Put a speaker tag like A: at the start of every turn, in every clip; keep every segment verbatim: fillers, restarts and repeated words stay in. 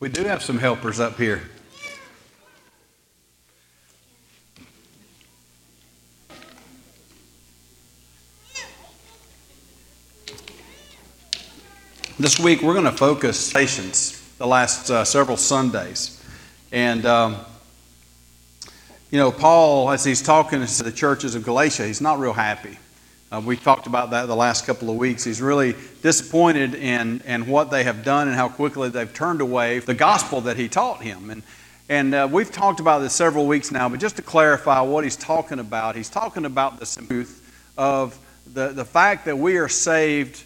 A: We do have some helpers up here. This week we're going to focus patience the last uh, several Sundays. And, um, you know, Paul, as he's talking to the churches of Galatia, he's not real happy. Uh, we talked about that the last couple of weeks. He's really disappointed in, in what they have done and how quickly they've turned away the gospel that he taught him. And, and uh, we've talked about this several weeks now, but just to clarify what he's talking about, he's talking about the truth of the, the fact that we are saved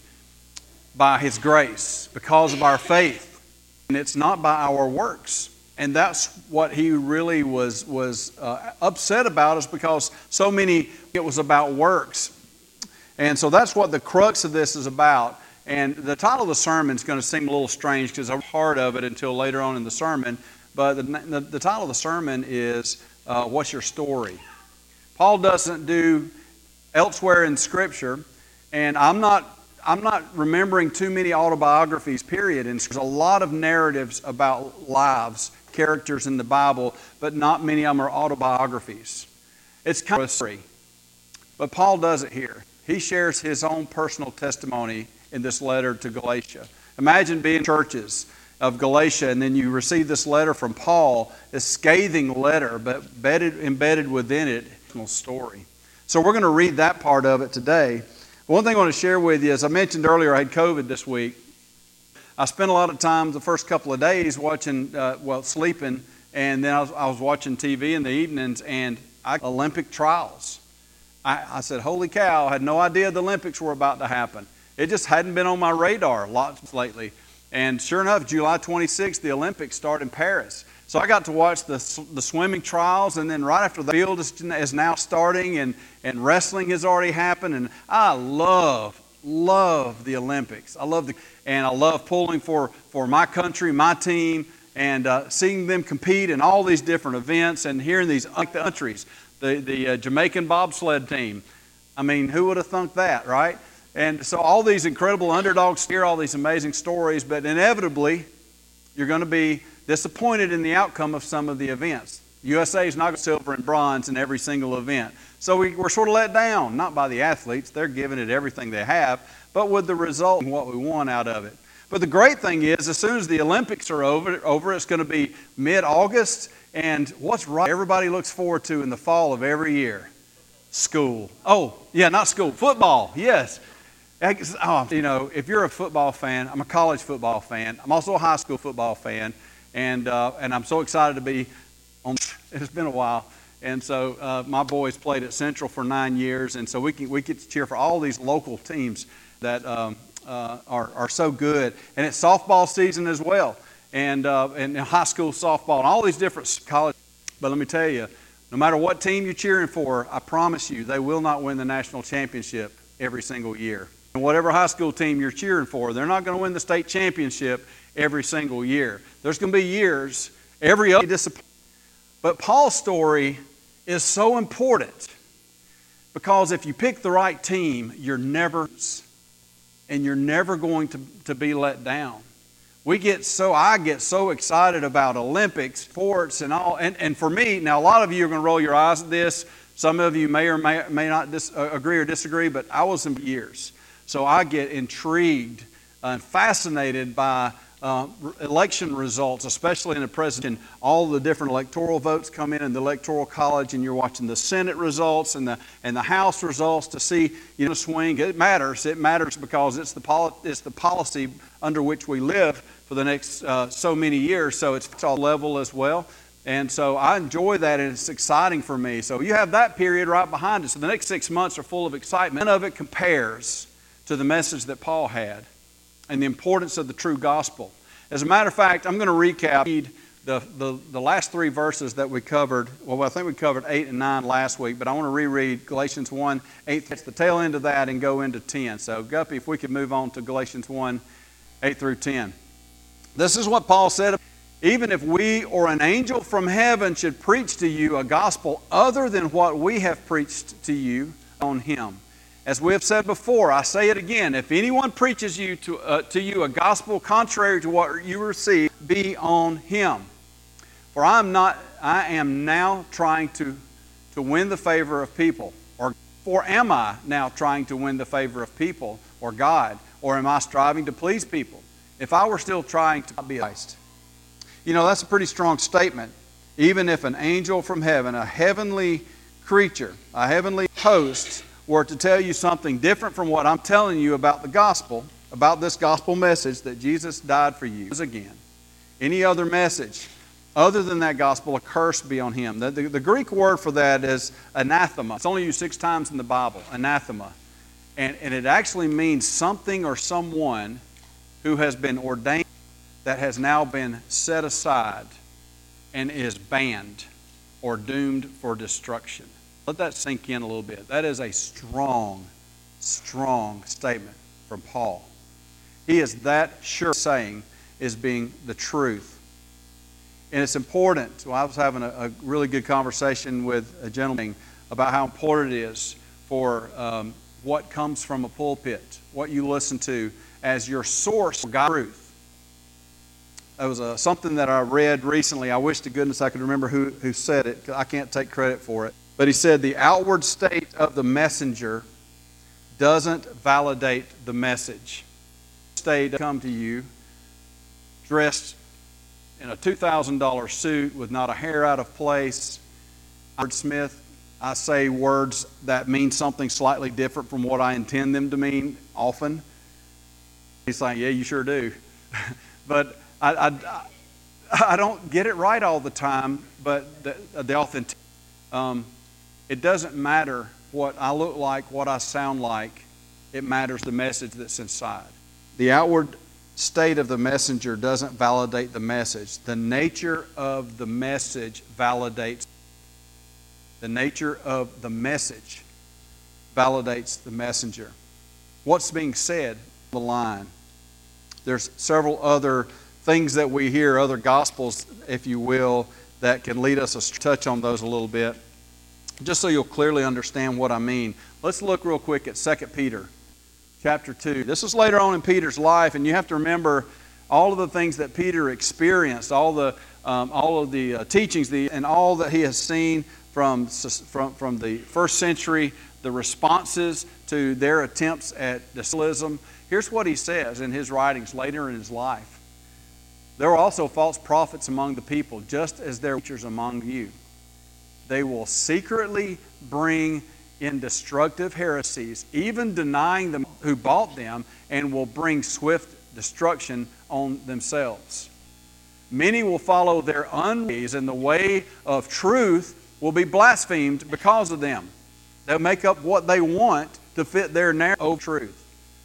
A: by His grace, because of our faith. And it's not by our works. And that's what he really was, was uh, upset about, is because so many, it was about works. And so that's what the crux of this is about. And the title of the sermon is going to seem a little strange because I'm part of it until later on in the sermon. But the, the, the title of the sermon is, uh, What's Your Story? Paul doesn't do elsewhere in Scripture, and I'm not I'm not remembering too many autobiographies, period. And there's a lot of narratives about lives, characters in the Bible, but not many of them are autobiographies. It's kind of a story. But Paul does it here. He shares his own personal testimony in this letter to Galatia. Imagine being in churches of Galatia, and then you receive this letter from Paul, this scathing letter, but embedded, embedded within it, a personal story. So we're going to read that part of it today. One thing I want to share with you, as I mentioned earlier, I had COVID this week. I spent a lot of time the first couple of days watching, uh, well, sleeping, and then I was, I was watching T V in the evenings, and I Olympic trials. I, I said, holy cow, I had no idea the Olympics were about to happen. It just hadn't been on my radar lots lately. And sure enough, July twenty-sixth, the Olympics start in Paris. So I got to watch the the swimming trials, and then right after the field is, is now starting, and, and wrestling has already happened. And I love, love the Olympics. I love the, and I love pulling for, for my country, my team, and uh, seeing them compete in all these different events, and hearing these countries. The, the uh, Jamaican bobsled team. I mean, who would have thunk that, right? And so all these incredible underdogs, hear all these amazing stories, but inevitably, you're going to be disappointed in the outcome of some of the events. U S A is not silver and bronze in every single event. So we, we're sort of let down, not by the athletes. They're giving it everything they have, but with the result and what we want out of it. But the great thing is, as soon as the Olympics are over, over it's going to be mid-August, and what's right everybody looks forward to in the fall of every year? School. Oh, yeah, not school. Football, yes. Oh, you know, if you're a football fan, I'm a college football fan. I'm also a high school football fan. And uh, and I'm so excited to be on. It's been a while, and so uh, my boys played at Central for nine years, and so we can we get to cheer for all these local teams that um, uh, are are so good. And it's softball season as well, and uh, and high school softball, and all these different college. But let me tell you, no matter what team you're cheering for, I promise you, they will not win the national championship every single year. And whatever high school team you're cheering for, they're not going to win the state championship every single year. There's going to be years, every other disappointment. But Paul's story is so important because if you pick the right team, you're never, and you're never going to, to be let down. We get so, I get so excited about Olympics, sports, and all. And, and for me, now a lot of you are going to roll your eyes at this. Some of you may or may, may not dis, uh, agree or disagree, but I was in years. So I get intrigued and fascinated by Uh, election results, especially in the president. All the different electoral votes come in in the Electoral College, and you're watching the Senate results and the and the House results to see, you know, swing. It matters. It matters because it's the poli- it's the policy under which we live for the next uh, so many years. So it's all level as well. And so I enjoy that, and it's exciting for me. So you have that period right behind us. So the next six months are full of excitement. None of it compares to the message that Paul had and the importance of the true gospel. As a matter of fact, I'm going to recap the, the, the last three verses that we covered. Well, I think we covered eight and nine last week, but I want to reread Galatians one, eight, it's the tail end of that, and go into ten. So, Guppy, if we could move on to Galatians one, eight through ten. This is what Paul said. Even if we or an angel from heaven should preach to you a gospel other than what we have preached to you on him, As we have said before, I say it again, if anyone preaches you to, uh, to you a gospel contrary to what you receive, be on him. For I am not, I am now trying to, to win the favor of people. Or for am I now trying to win the favor of people or God? Or am I striving to please people? If I were still trying to be Christ. You know, that's a pretty strong statement. Even if an angel from heaven, a heavenly creature, a heavenly host, were to tell you something different from what I'm telling you about the gospel, about this gospel message that Jesus died for you, again, any other message other than that gospel, a curse be on him. The, the, the Greek word for that is anathema. It's only used six times in the Bible, anathema. And, and it actually means something or someone who has been ordained that has now been set aside and is banned or doomed for destruction. Let that sink in a little bit. That is a strong, strong statement from Paul. He is that sure saying is being the truth. And it's important. So I was having a, a really good conversation with a gentleman about how important it is for um, what comes from a pulpit, what you listen to as your source for God's truth. That was a, something that I read recently. I wish to goodness I could remember who, who said it. I can't take credit for it. But he said the outward state of the messenger doesn't validate the message. State come to you dressed in a two thousand dollars suit with not a hair out of place. Howard Smith, I say words that mean something slightly different from what I intend them to mean often. He's like, yeah, you sure do. But I, I, I don't get it right all the time, but the, the authenticity. Um, It doesn't matter what I look like, what I sound like. It matters the message that's inside. The outward state of the messenger doesn't validate the message. The nature of the message validates. The nature of the message validates the messenger. What's being said on the line? There's several other things that we hear, other gospels, if you will, that can lead us to touch on those a little bit. Just so you'll clearly understand what I mean, let's look real quick at Second Peter chapter two. This is later on in Peter's life, and you have to remember all of the things that Peter experienced, all the um, all of the uh, teachings, the, and all that he has seen from, from, from the first century, the responses to their attempts at disciplism. Here's what he says in his writings later in his life. There were also false prophets among the people, just as there are teachers among you. They will secretly bring in destructive heresies, even denying them who bought them, and will bring swift destruction on themselves. Many will follow their own ways, and the way of truth will be blasphemed because of them. They'll make up what they want to fit their narrative of truth.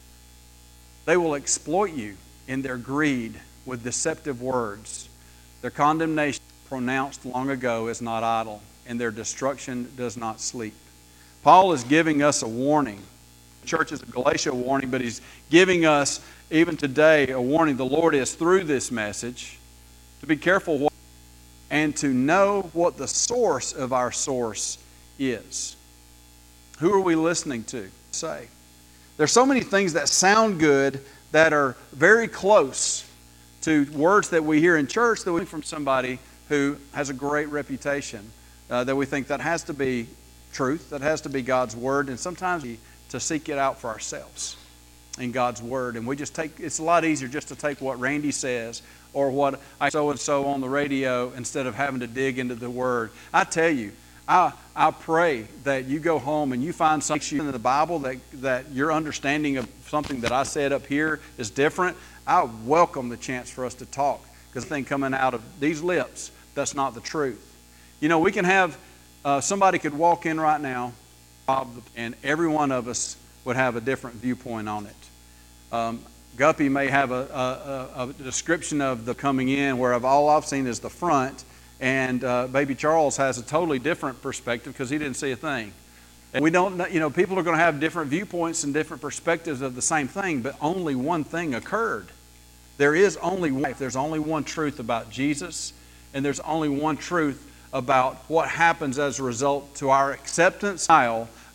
A: They will exploit you in their greed with deceptive words. Their condemnation pronounced long ago is not idle, and their destruction does not sleep. Paul is giving us a warning. The church is a Galatia warning, but he's giving us, even today, a warning. The Lord is, through this message, to be careful what, and to know what the source of our source is. Who are we listening to? Say. There's so many things that sound good that are very close to words that we hear in church that we from somebody who has a great reputation. Uh, that we think that has to be truth, that has to be God's Word, and sometimes we to seek it out for ourselves in God's Word. And we just take, it's a lot easier just to take what Randy says or what I so-and-so on the radio instead of having to dig into the Word. I tell you, I, I pray that you go home and you find something in the Bible that, that your understanding of something that I said up here is different. I welcome the chance for us to talk, because the thing coming out of these lips, that's not the truth. You know, we can have, uh, somebody could walk in right now, and every one of us would have a different viewpoint on it. Um, Guppy may have a, a, a description of the coming in where all I've seen is the front, and uh, Baby Charles has a totally different perspective because he didn't see a thing. And we don't, you know, people are going to have different viewpoints and different perspectives of the same thing, but only one thing occurred. There is only one life. There's only one truth about Jesus, and there's only one truth about what happens as a result to our acceptance of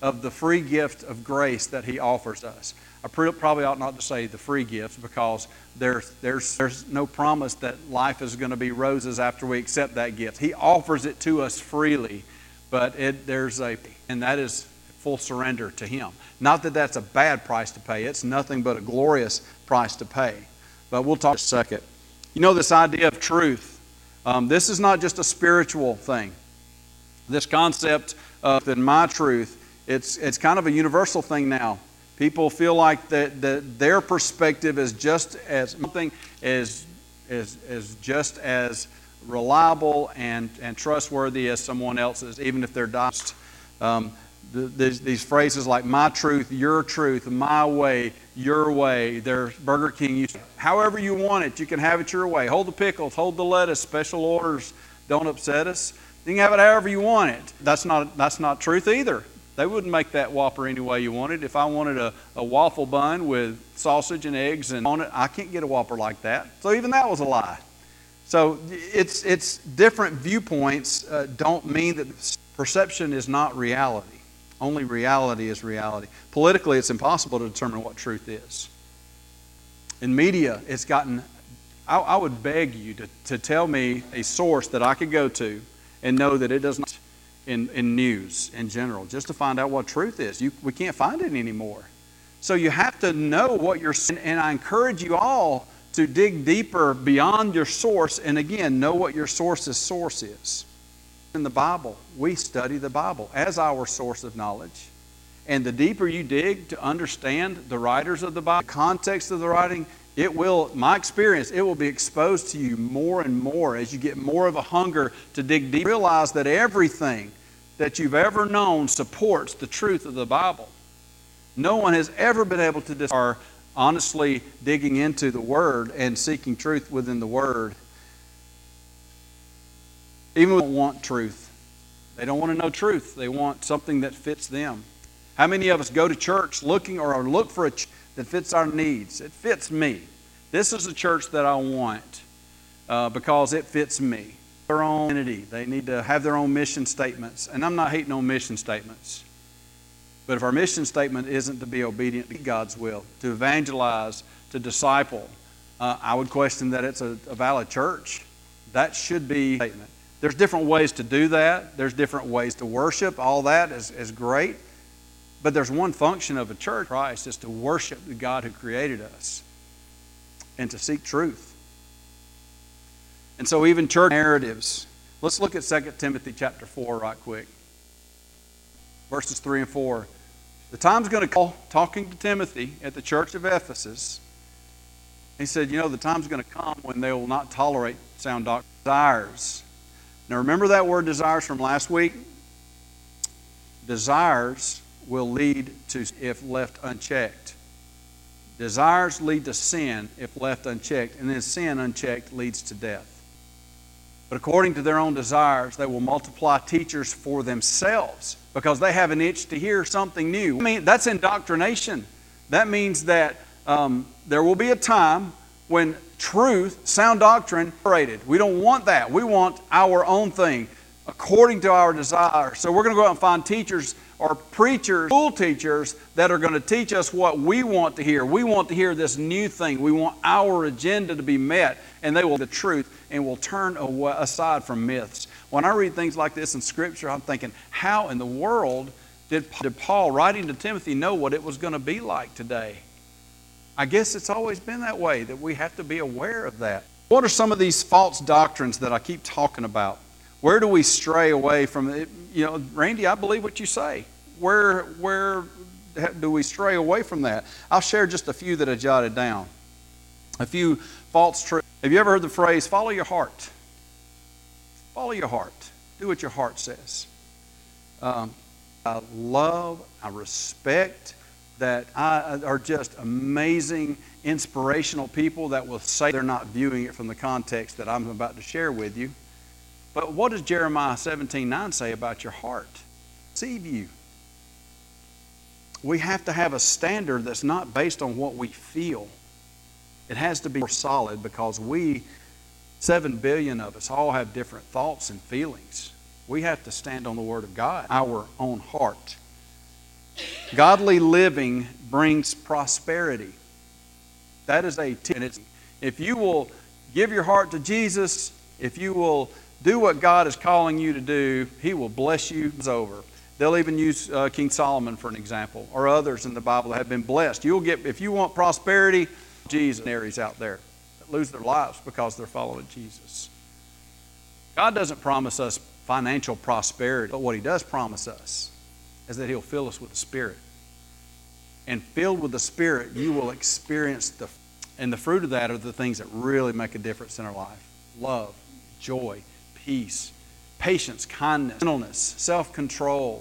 A: of the free gift of grace that He offers us. I probably ought not to say the free gift, because there's, there's, there's no promise that life is going to be roses after we accept that gift. He offers it to us freely, but it, there's a, and that is full surrender to Him. Not that that's a bad price to pay. It's nothing but a glorious price to pay. But we'll talk in a second. You know, this idea of truth, um, this is not just a spiritual thing. This concept of that my truth, it's, it's kind of a universal thing now. People feel like that, that their perspective is just as something is, is, is just as reliable and, and trustworthy as someone else's, even if they're dodged. Um, the, these, these phrases like my truth, your truth, my way, your way. There's Burger King used to, however you want it, you can have it your way. Hold the pickles, hold the lettuce, special orders don't upset us. You can have it however you want it. That's not, that's not truth either. They wouldn't make that Whopper any way you wanted. If I wanted a, a waffle bun with sausage and eggs and on it, I can't get a Whopper like that. So even that was a lie. So it's, it's different viewpoints uh, don't mean that perception is not reality. Only reality is reality. Politically, it's impossible to determine what truth is. In media, it's gotten, I, I would beg you to, to tell me a source that I could go to and know that it does not. In, in news in general, just to find out what truth is. You, we can't find it anymore. So you have to know what you're saying, and I encourage you all to dig deeper beyond your source, and again, know what your source's source is. In the Bible, we study the Bible as our source of knowledge. And the deeper you dig to understand the writers of the Bible, the context of the writing, it will, my experience, it will be exposed to you more and more as you get more of a hunger to dig deep. Realize that everything that you've ever known supports the truth of the Bible. No one has ever been able to discern, honestly digging into the Word and seeking truth within the Word. Even when they don't want truth. They don't want to know truth. They want something that fits them. How many of us go to church looking or look for a church that fits our needs? It fits me. This is a church that I want uh, because it fits me. Their own identity. They need to have their own mission statements. And I'm not hating on mission statements. But if our mission statement isn't to be obedient to God's will, to evangelize, to disciple, uh, I would question that it's a, a valid church. That should be a statement. There's different ways to do that. There's different ways to worship. All that is, is great. But there's one function of a church, Christ, is to worship the God who created us and to seek truth. And so even church narratives. Let's look at Second Timothy chapter four right quick. Verses three and four. The time's going to come, talking to Timothy at the church of Ephesus. He said, you know, the time's going to come when they will not tolerate sound doctrine. Desires. Now remember that word desires from last week? Desires will lead to, if left unchecked. Desires lead to sin if left unchecked, and then sin unchecked leads to death. But according to their own desires, they will multiply teachers for themselves because they have an itch to hear something new. I mean, that's indoctrination. That means that um, there will be a time when truth, sound doctrine, separated. We don't want that. We want our own thing according to our desires. So we're going to go out and find teachers or preachers, school teachers that are going to teach us what we want to hear. We want to hear this new thing. We want our agenda to be met, and they will the truth and will turn away, aside from myths. When I read things like this in Scripture, I'm thinking, how in the world did, did Paul, writing to Timothy, know what it was going to be like today? I guess it's always been that way, that we have to be aware of that. What are some of these false doctrines that I keep talking about? Where do we stray away from it? You know, Randy, I believe what you say. Where, where do we stray away from that? I'll share just a few that I jotted down. A few false truths. Have you ever heard the phrase, follow your heart? Follow your heart. Do what your heart says. Um, I love, I respect that I, are just amazing, inspirational people that will say they're not viewing it from the context that I'm about to share with you. But what does Jeremiah seventeen nine say about your heart? Deceive you. We have to have a standard that's not based on what we feel. It has to be more solid because we, seven billion of us, all have different thoughts and feelings. We have to stand on the Word of God, our own heart. Godly living brings prosperity. That is a tip. If you will give your heart to Jesus, if you will do what God is calling you to do, He will bless you. It's over. They'll even use uh, King Solomon for an example, or others in the Bible that have been blessed. You'll get, if you want prosperity, Jesus areas out there that lose their lives because they're following Jesus. God doesn't promise us financial prosperity, but what He does promise us is that He'll fill us with the Spirit. And filled with the Spirit, you will experience the, and the fruit of that are the things that really make a difference in our life. Love, joy, peace, patience, kindness, gentleness, self-control.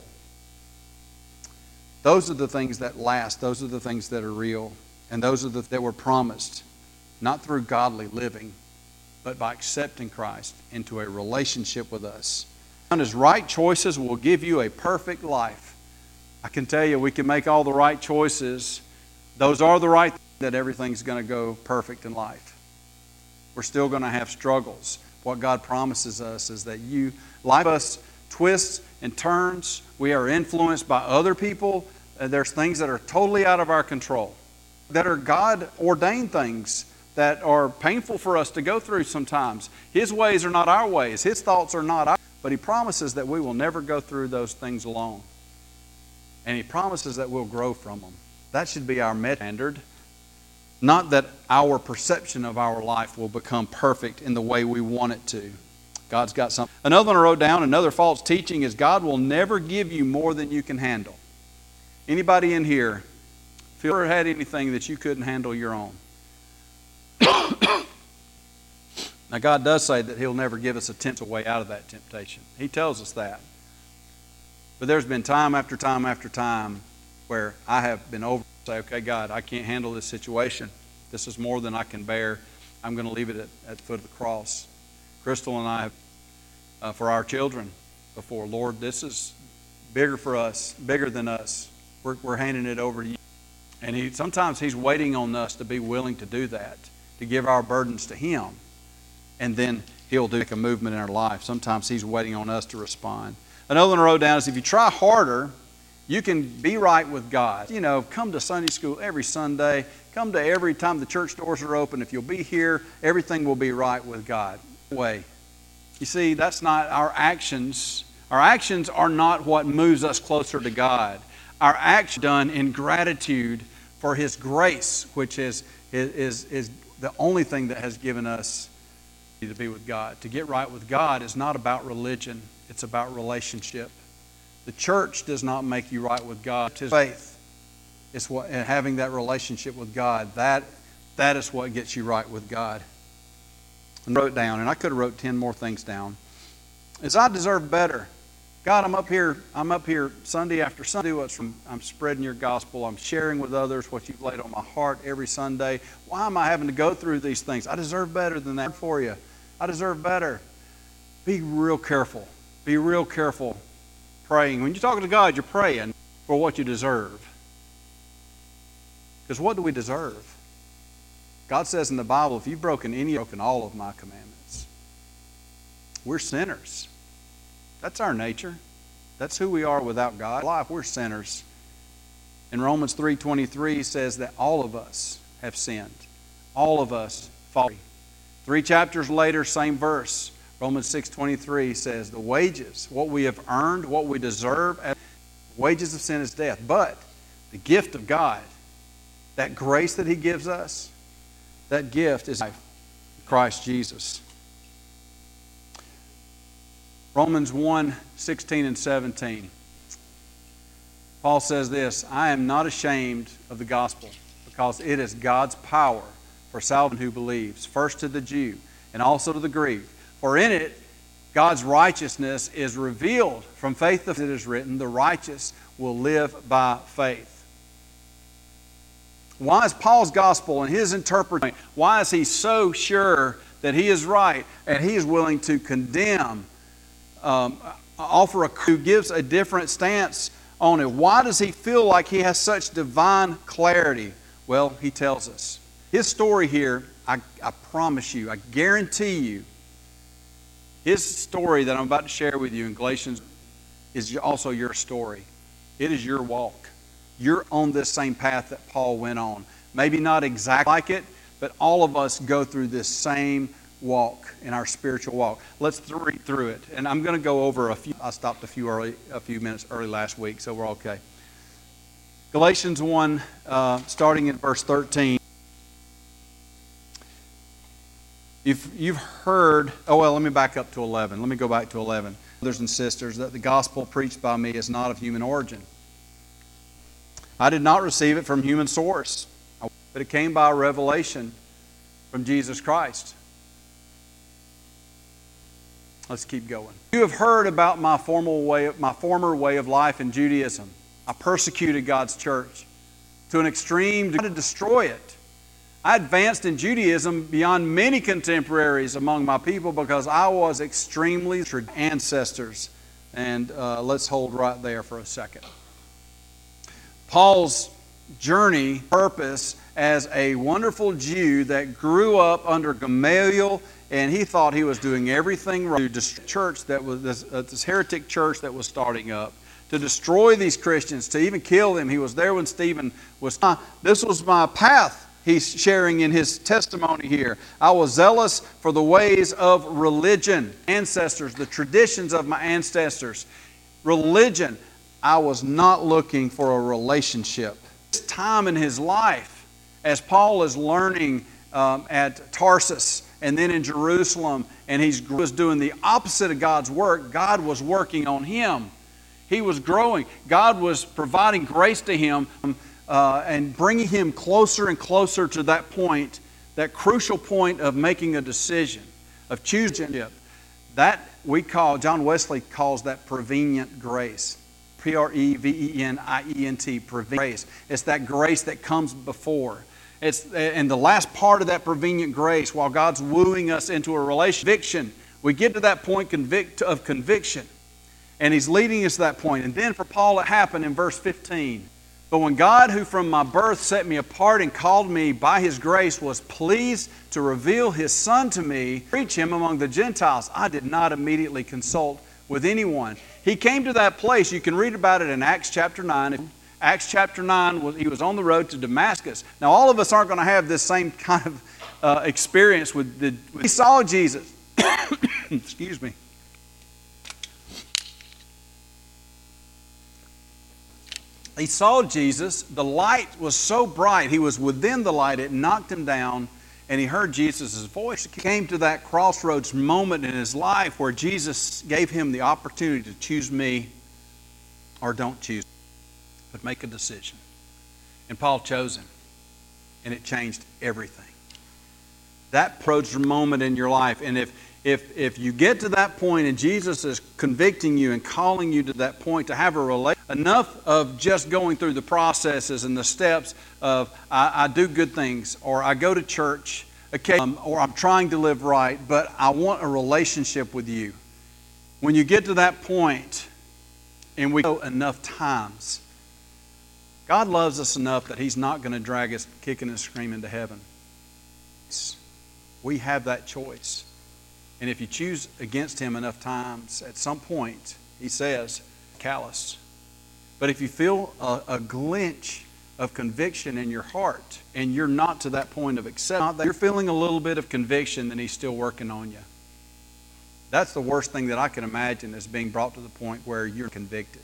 A: Those are the things that last. Those are the things that are real. And those are the that were promised, not through godly living, but by accepting Christ into a relationship with us. And His right choices will give you a perfect life. I can tell you, we can make all the right choices. Those are the right things, that everything's going to go perfect in life. We're still going to have struggles. What God promises us is that you, life us twists and turns. We are influenced by other people. There's things that are totally out of our control, that are God-ordained things that are painful for us to go through sometimes. His ways are not our ways. His thoughts are not our. But He promises that we will never go through those things alone. And He promises that we'll grow from them. That should be our standard. Not that our perception of our life will become perfect in the way we want it to. God's got something. Another one I wrote down, another false teaching is God will never give you more than you can handle. Anybody in here feel or had anything that you couldn't handle your own? Now God does say that He'll never give us a tempt a way out of that temptation. He tells us that. But there's been time after time after time where I have been over and say, okay, God, I can't handle this situation. This is more than I can bear. I'm going to leave it at, at the foot of the cross. Crystal and I have, uh, for our children before, Lord, this is bigger for us, bigger than us. We're, we're handing it over to you. And he, sometimes He's waiting on us to be willing to do that, to give our burdens to Him. And then He'll do a movement in our life. Sometimes He's waiting on us to respond. Another one I wrote down is if you try harder, you can be right with God. You know, come to Sunday school every Sunday. Come to every time the church doors are open. If you'll be here, everything will be right with God. Way. You see, that's not our actions. Our actions are not what moves us closer to God. Our actions are done in gratitude for His grace, which is, is, is the only thing that has given us to be with God. To get right with God is not about religion. It's about relationship. The church does not make you right with God. It's faith. It's what, and having that relationship with God. That, that is what gets you right with God. And wrote down, and I could have wrote ten more things down, is I deserve better. God, I'm up here, I'm up here Sunday after Sunday. What's from, I'm spreading your gospel. I'm sharing with others what you've laid on my heart every Sunday. Why am I having to go through these things? I deserve better than that for you. I deserve better. Be real careful. Be real careful praying. When you're talking to God, you're praying for what you deserve. Because what do we deserve? God says in the Bible, if you've broken any, you've broken all of my commandments. We're sinners. That's our nature. That's who we are without God. Life, we're sinners. And Romans three twenty-three says that all of us have sinned. All of us fall. Three chapters later, same verse. Romans six twenty-three says the wages, what we have earned, what we deserve, the wages of sin is death. But the gift of God, that grace that He gives us, that gift is life, Christ Jesus. Romans one sixteen and seventeen. Paul says this, I am not ashamed of the gospel, because it is God's power for salvation who believes, first to the Jew and also to the Greek. For in it, God's righteousness is revealed from faith. It is written, the righteous will live by faith. Why is Paul's gospel and his interpretation, why is he so sure that he is right and he is willing to condemn, um, offer a, who gives a different stance on it? Why does he feel like he has such divine clarity? Well, he tells us. His story here, I, I promise you, I guarantee you, his story that I'm about to share with you in Galatians is also your story. It is your walk. you're on this same path that Paul went on. Maybe not exactly like it, but all of us go through this same walk in our spiritual walk. Let's read through it. And I'm going to go over a few. I stopped a few early, a few minutes early last week, so we're okay. Galatians one, uh, starting in verse thirteen. You've, you've heard, oh well, let me back up to eleven. Let me go back to eleven. Brothers and sisters, that the gospel preached by me is not of human origin. I did not receive it from human source, but it came by revelation from Jesus Christ. Let's keep going. You have heard about my formal way, my former way of life in Judaism. I persecuted God's church to an extreme degree to destroy it. I advanced in Judaism beyond many contemporaries among my people because I was extremely ancestors. And uh, let's hold right there for a second. Paul's journey, purpose as a wonderful Jew that grew up under Gamaliel, and he thought he was doing everything right to destroy church that was this, uh, this heretic church that was starting up, to destroy these Christians, to even kill them. He was there when Stephen was. This was my path. He's sharing in his testimony here. I was zealous for the ways of religion, ancestors, the traditions of my ancestors. Religion. I was not looking for a relationship. This time in his life, as Paul is learning um, at Tarsus and then in Jerusalem, and he was doing the opposite of God's work, God was working on him. He was growing. God was providing grace to him uh, and bringing him closer and closer to that point, that crucial point of making a decision, of choosing. That we call, John Wesley calls that prevenient grace. P R E V E N I E N T, prevenient grace. It's that grace that comes before. It's, and the last part of that prevenient grace, while God's wooing us into a relationship, conviction, we get to that point convict, of conviction. And He's leading us to that point. And then for Paul it happened in verse fifteen. But when God, who from my birth set me apart and called me by His grace, was pleased to reveal His Son to me, preach Him among the Gentiles, I did not immediately consult with anyone. He came to that place. You can read about it in Acts chapter nine. Acts chapter nine, he was on the road to Damascus. Now all of us aren't going to have this same kind of uh, experience with the... With, he saw Jesus. Excuse me. He saw Jesus. The light was so bright. He was within the light. It knocked him down. And he heard Jesus' voice. He came to that crossroads moment in his life where Jesus gave him the opportunity to choose me or don't choose me, but make a decision. And Paul chose him. And it changed everything. That approach moment in your life. And if, if, if you get to that point and Jesus is convicting you and calling you to that point to have a relationship, enough of just going through the processes and the steps of I, I do good things, or I go to church, okay, um, or I'm trying to live right, but I want a relationship with you. When you get to that point, and we go enough times, God loves us enough that He's not going to drag us kicking and screaming to heaven. We have that choice. And if you choose against Him enough times, at some point, He says, callous. But if you feel a, a glinch of conviction in your heart, and you're not to that point of acceptance, you're feeling a little bit of conviction, then He's still working on you. That's the worst thing that I can imagine, is being brought to the point where you're convicted.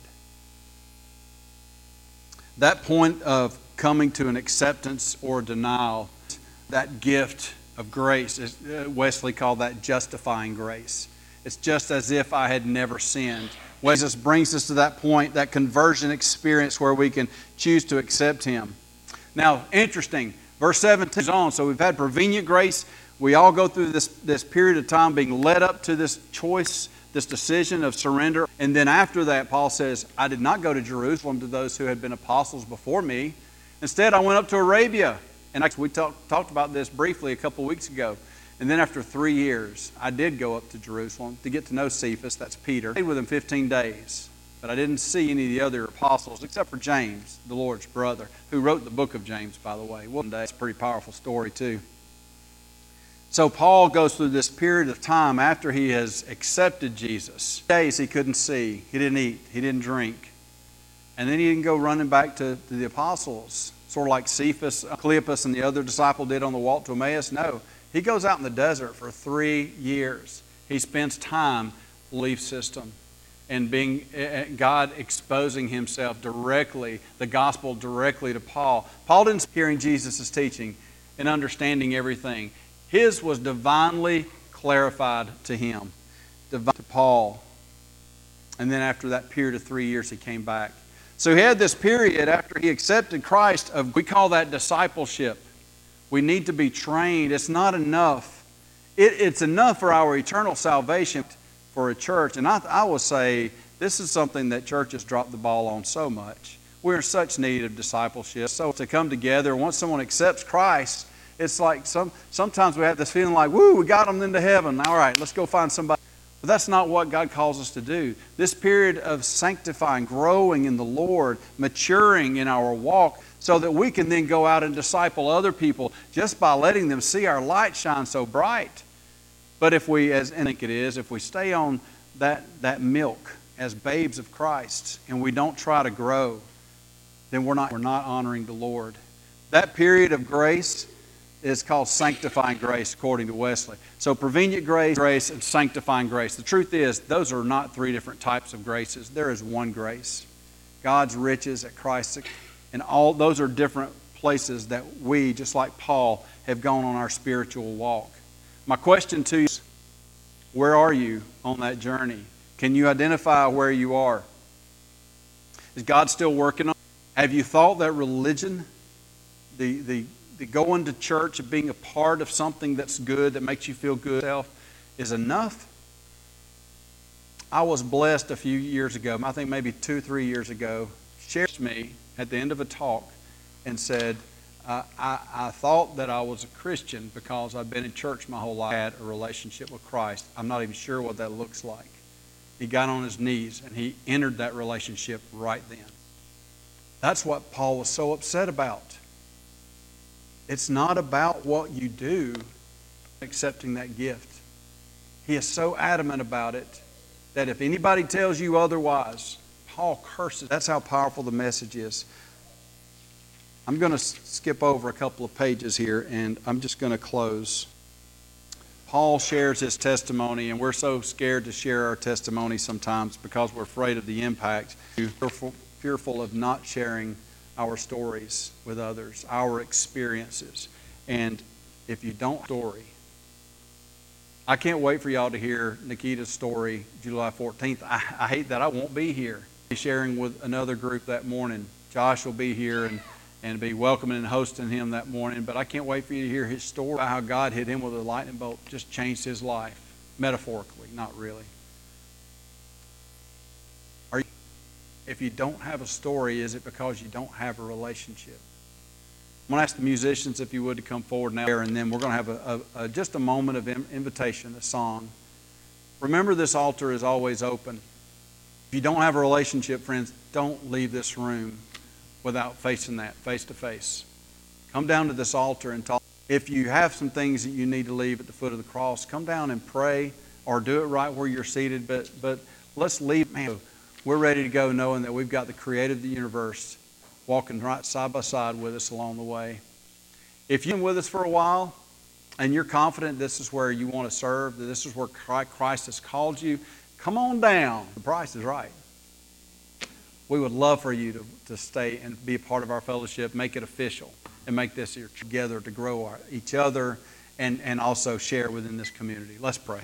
A: That point of coming to an acceptance or denial, that gift of grace, is, uh, Wesley called that justifying grace. It's just as if I had never sinned. Jesus brings us to that point, that conversion experience where we can choose to accept Him. Now, interesting, verse seventeen is on. So we've had prevenient grace. We all go through this, this period of time being led up to this choice, this decision of surrender. And then after that, Paul says, I did not go to Jerusalem to those who had been apostles before me. Instead, I went up to Arabia. And we talk, talked about this briefly a couple weeks ago. And then after three years, I did go up to Jerusalem to get to know Cephas, that's Peter. I stayed with him fifteen days, but I didn't see any of the other apostles except for James, the Lord's brother, who wrote the book of James, by the way. One day, it's a pretty powerful story too. So Paul goes through this period of time after he has accepted Jesus. Days he couldn't see, he didn't eat, he didn't drink. And then he didn't go running back to, to the apostles, sort of like Cephas, Cleopas, and the other disciple did on the walk to Emmaus. No, he goes out in the desert for three years. He spends time belief system and being God exposing himself directly, the gospel directly to Paul. Paul didn't hearing Jesus' teaching and understanding everything. His was divinely clarified to him, divine to Paul. And then after that period of three years, he came back. So he had this period after he accepted Christ of, we call that discipleship. We need to be trained. It's not enough. It, it's enough for our eternal salvation for a church. And I, I will say this is something that churches drop the ball on so much. We're in such need of discipleship. So to come together, once someone accepts Christ, it's like some sometimes we have this feeling like, woo, we got them into heaven. All right, let's go find somebody. But that's not what God calls us to do. This period of sanctifying, growing in the Lord, maturing in our walk, so that we can then go out and disciple other people just by letting them see our light shine so bright. But if we, as I think it is, if we stay on that, that milk as babes of Christ and we don't try to grow, then we're not, we're not honoring the Lord. That period of grace is called sanctifying grace, according to Wesley. So prevenient grace, grace, and sanctifying grace. The truth is, those are not three different types of graces. There is one grace. God's riches at Christ. And all those are different places that we, just like Paul, have gone on our spiritual walk. My question to you is, where are you on that journey? Can you identify where you are? Is God still working on you? Have you thought that religion, the, the, the going to church and being a part of something that's good, that makes you feel good, is enough? I was blessed a few years ago, I think maybe two, three years ago, shared with me at the end of a talk and said, uh, I, I thought that I was a Christian because I've been in church my whole life. I had a relationship with Christ. I'm not even sure what that looks like. He got on his knees and he entered that relationship right then. That's what Paul was so upset about. It's not about what you do, accepting that gift. He is so adamant about it that if anybody tells you otherwise, Paul curses. That's how powerful the message is. I'm going to skip over a couple of pages here, and I'm just going to close. Paul shares his testimony, and we're so scared to share our testimony sometimes because we're afraid of the impact. We're fearful, fearful of not sharing our stories with others, our experiences. And if you don't story, I can't wait for y'all to hear Nikita's story July fourteenth. I, I hate that I won't be here. I'll be sharing with another group that morning. Josh will be here and, and be welcoming and hosting him that morning. But I can't wait for you to hear his story about how God hit him with a lightning bolt, just changed his life. Metaphorically, not really. Are you, if you don't have a story, is it because you don't have a relationship? I'm going to ask the musicians, if you would, to come forward now, and then we're going to have a, a, a, just a moment of invitation, a song. Remember, this altar is always open. If you don't have a relationship, friends, don't leave this room without facing that face to face. Come down to this altar and talk. If you have some things that you need to leave at the foot of the cross, come down and pray, or do it right where you're seated. But but let's leave. Man, we're ready to go, knowing that we've got the Creator of the universe walking right side by side with us along the way. If you've been with us for a while and you're confident this is where you want to serve, that this is where Christ has called you, come on down. The price is right. We would love for you to, to stay and be a part of our fellowship, make it official, and make this here together to grow our, each other and, and also share within this community. Let's pray.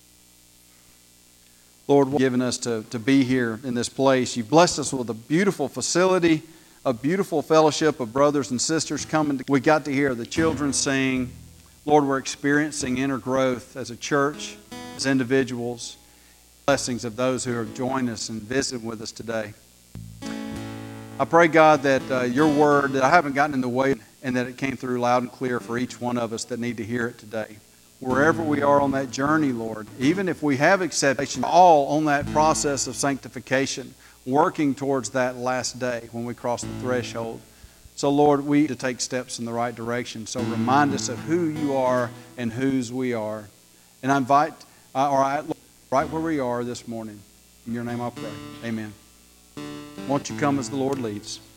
A: Lord, you've given us to, to be here in this place. You've blessed us with a beautiful facility, a beautiful fellowship of brothers and sisters coming. To, we got to hear the children sing. Lord, we're experiencing inner growth as a church, as individuals. Blessings of those who have joined us and visited with us today. I pray, God, that uh, your word, that I haven't gotten in the way, and that it came through loud and clear for each one of us that need to hear it today. Wherever we are on that journey, Lord, even if we have acceptation, all on that process of sanctification, working towards that last day when we cross the threshold. So, Lord, we need to take steps in the right direction. So remind us of who you are and whose we are. And I invite, uh, or I, right where we are this morning. In your name I pray. Amen. Won't you come as the Lord leads?